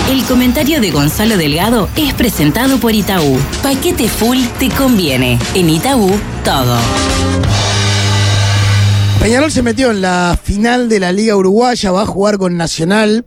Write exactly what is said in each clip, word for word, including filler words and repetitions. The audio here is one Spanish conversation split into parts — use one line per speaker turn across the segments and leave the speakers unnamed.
El comentario de Gonzalo Delgado es presentado por Itaú. Paquete full te conviene. En Itaú, todo.
Peñarol se metió en la final de la Liga Uruguaya, va a jugar con Nacional.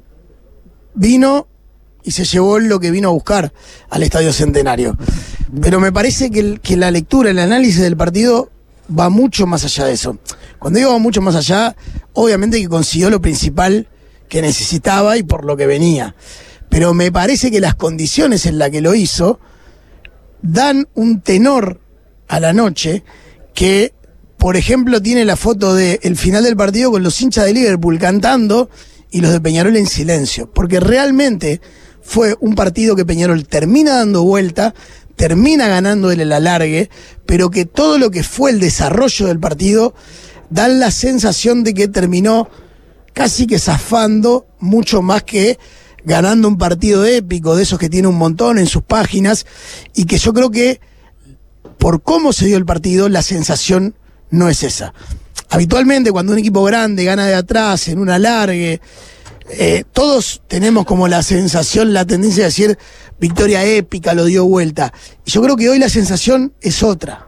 Vino y se llevó lo que vino a buscar al Estadio Centenario. Pero me parece que, el, que la lectura, el análisis del partido va mucho más allá de eso. Cuando digo va mucho más allá, obviamente que consiguió lo principal que necesitaba y por lo que venía. Pero me parece que las condiciones en las que lo hizo dan un tenor a la noche que, por ejemplo, tiene la foto del final del partido con los hinchas de Liverpool cantando y los de Peñarol en silencio. Porque realmente fue un partido que Peñarol termina dando vuelta, termina ganando el alargue, pero que todo lo que fue el desarrollo del partido dan la sensación de que terminó casi que zafando mucho más que ganando un partido épico, de esos que tiene un montón en sus páginas, y que yo creo que por cómo se dio el partido, la sensación no es esa. Habitualmente cuando un equipo grande gana de atrás, en un alargue, eh, todos tenemos como la sensación, la tendencia de decir victoria épica, lo dio vuelta. Y yo creo que hoy la sensación es otra.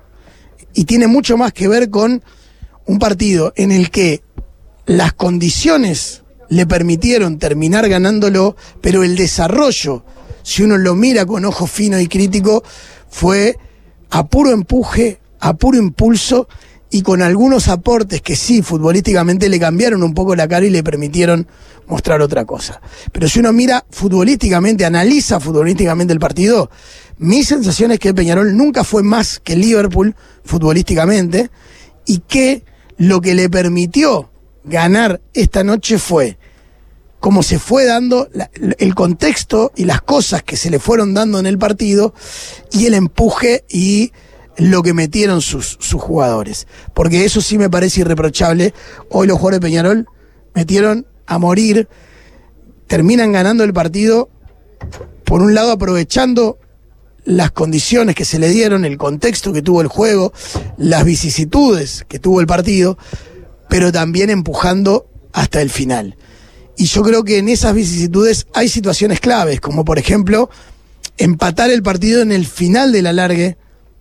Y tiene mucho más que ver con un partido en el que las condiciones le permitieron terminar ganándolo, pero el desarrollo, si uno lo mira con ojo fino y crítico, fue a puro empuje, a puro impulso y con algunos aportes que sí, futbolísticamente le cambiaron un poco la cara y le permitieron mostrar otra cosa. Pero si uno mira futbolísticamente, analiza futbolísticamente el partido, mi sensación es que Peñarol nunca fue más que Liverpool futbolísticamente y que lo que le permitió ganar esta noche fue como se fue dando la, el contexto y las cosas que se le fueron dando en el partido y el empuje y lo que metieron sus, sus jugadores. Porque eso sí me parece irreprochable. Hoy los jugadores de Peñarol metieron a morir, terminan ganando el partido, por un lado aprovechando las condiciones que se le dieron, el contexto que tuvo el juego, las vicisitudes que tuvo el partido, pero también empujando hasta el final. Y yo creo que en esas vicisitudes hay situaciones claves, como por ejemplo, empatar el partido en el final del alargue,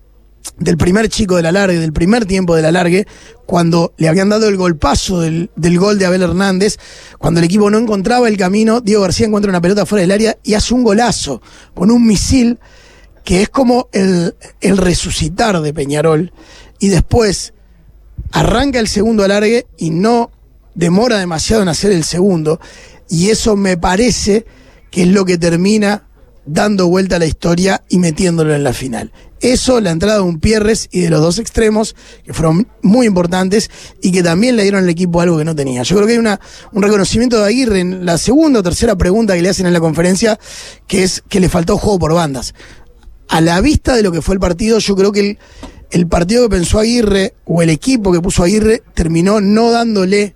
del primer chico del alargue, del primer tiempo del alargue, cuando le habían dado el golpazo del, del gol de Abel Hernández, cuando el equipo no encontraba el camino, Diego García encuentra una pelota fuera del área y hace un golazo con un misil que es como el, el resucitar de Peñarol, y después arranca el segundo alargue y no demora demasiado en hacer el segundo, y eso me parece que es lo que termina dando vuelta a la historia y metiéndolo en la final. Eso, la entrada de un Pierres y de los dos extremos, que fueron muy importantes y que también le dieron al equipo algo que no tenía. Yo creo que hay una, un reconocimiento de Aguirre en la segunda o tercera pregunta que le hacen en la conferencia, que es que le faltó juego por bandas. A la vista de lo que fue el partido, yo creo que el, el partido que pensó Aguirre, o el equipo que puso Aguirre, terminó no dándole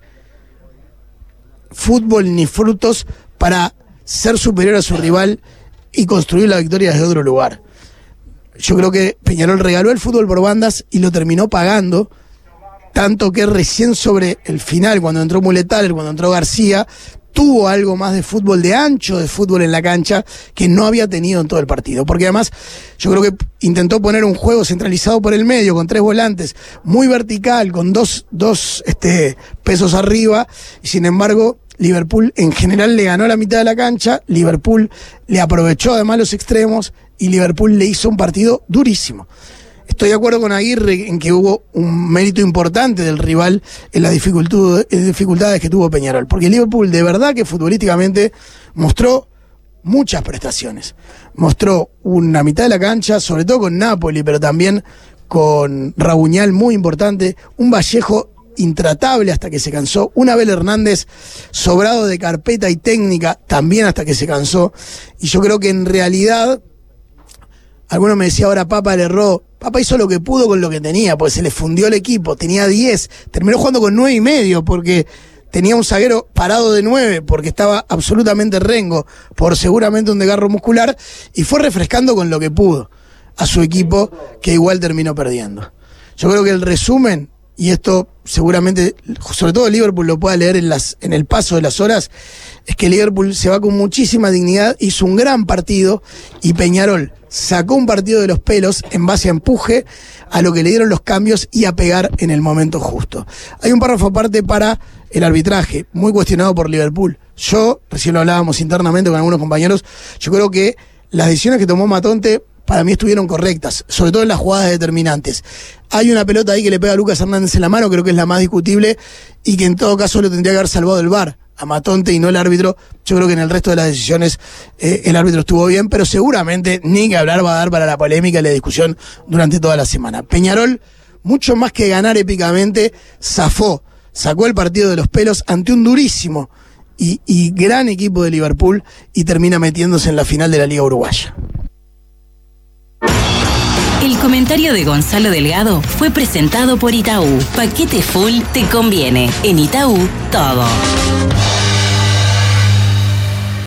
fútbol ni frutos para ser superior a su rival y construir la victoria desde otro lugar. Yo creo que Peñarol regaló el fútbol por bandas y lo terminó pagando, tanto que recién sobre el final, cuando entró Muletaler, cuando entró García, tuvo algo más de fútbol, de ancho de fútbol en la cancha, que no había tenido en todo el partido. Porque además, yo creo que intentó poner un juego centralizado por el medio, con tres volantes, muy vertical, con dos, dos este, pesos arriba, y sin embargo, Liverpool en general le ganó la mitad de la cancha, Liverpool le aprovechó además los extremos, y Liverpool le hizo un partido durísimo. Estoy de acuerdo con Aguirre en que hubo un mérito importante del rival en las dificultades que tuvo Peñarol, porque Liverpool de verdad que futbolísticamente mostró muchas prestaciones. Mostró una mitad de la cancha, sobre todo con Napoli, pero también con Rabuñal muy importante, un Vallejo intratable hasta que se cansó, un Abel Hernández sobrado de carpeta y técnica también hasta que se cansó, y yo creo que en realidad, alguno me decía ahora Papa le erró, Papa hizo lo que pudo con lo que tenía, porque se le fundió el equipo, tenía diez, terminó jugando con nueve y medio, porque tenía un zaguero parado de nueve, porque estaba absolutamente rengo, por seguramente un desgarro muscular, y fue refrescando con lo que pudo a su equipo, que igual terminó perdiendo. Yo creo que el resumen y esto seguramente, sobre todo Liverpool lo pueda leer en, las, en el paso de las horas, es que Liverpool se va con muchísima dignidad, hizo un gran partido y Peñarol sacó un partido de los pelos en base a empuje, a lo que le dieron los cambios y a pegar en el momento justo. Hay un párrafo aparte para el arbitraje, muy cuestionado por Liverpool. Yo, recién lo hablábamos internamente con algunos compañeros, yo creo que las decisiones que tomó Matonte para mí estuvieron correctas, sobre todo en las jugadas determinantes. Hay una pelota ahí que le pega a Lucas Hernández en la mano, creo que es la más discutible, y que en todo caso lo tendría que haber salvado el V A R, a Matonte y no el árbitro. Yo creo que en el resto de las decisiones eh, el árbitro estuvo bien, pero seguramente ni que hablar va a dar para la polémica y la discusión durante toda la semana. Peñarol, mucho más que ganar épicamente, zafó, sacó el partido de los pelos ante un durísimo y, y gran equipo de Liverpool y termina metiéndose en la final de la Liga Uruguaya.
El comentario de Gonzalo Delgado fue presentado por Itaú. Paquete full te conviene. En Itaú, todo.